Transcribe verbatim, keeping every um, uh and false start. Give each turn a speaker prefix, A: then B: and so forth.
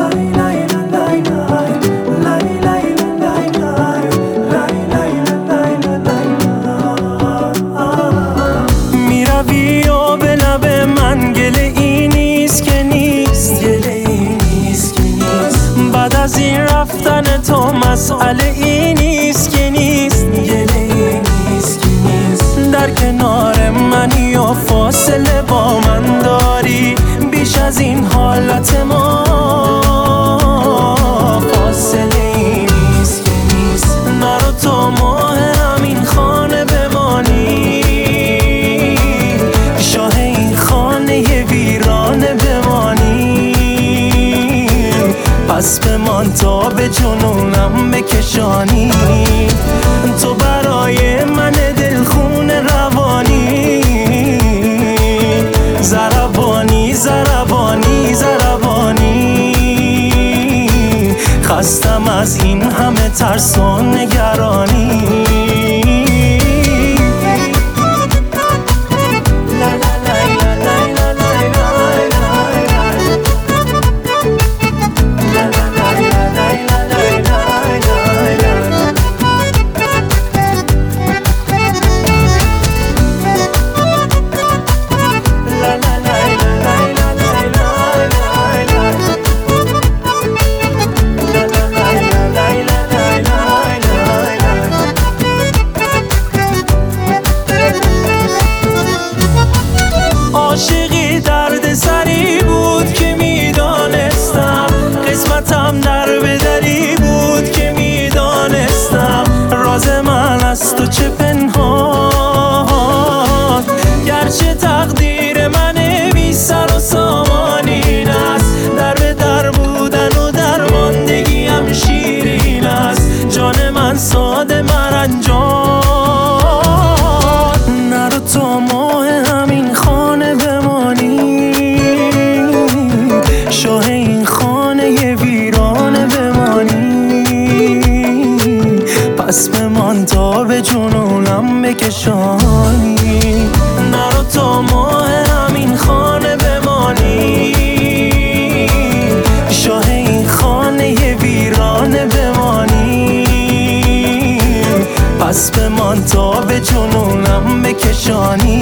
A: میروی و به لب من گله ای نیست که نیست، گله ای نیست که نیست. بعد از این رفتن تو مسئله ای نیست که نیست، گله ای نیست که نیست. در کنار منی و فاصله با من داری، بیش از این حالت ما فاصله ای نیست که نیست. نرو تو ماه همین خانه بمانی، شاه این خانه ویرانه بمانی. پس بمان تا به جنونم بکشانی، تو برای من دلخون روانی. زربانی زربانی زربانی، خستم از این همه ترس و نگرانی. عاشقی درد سری بود که میدانستم، قسمتم در بدری بود که میدانستم. راز من از تو چه پنهان، گرچه تقدیر من بی سر و سامان این است. در به در بودن و درماندگیم شیرین است، جان من ساده مرنجان. نرو تو ماه همین خانه بمانی، شاه این خانه ویرانه بمانی. پس بمان تا به جنونم بکشانی، نرو تو ماه همین خانه بمانی، شاه این خانه ویرانه بمانی. پس بمان تا به جنونم بکشانی.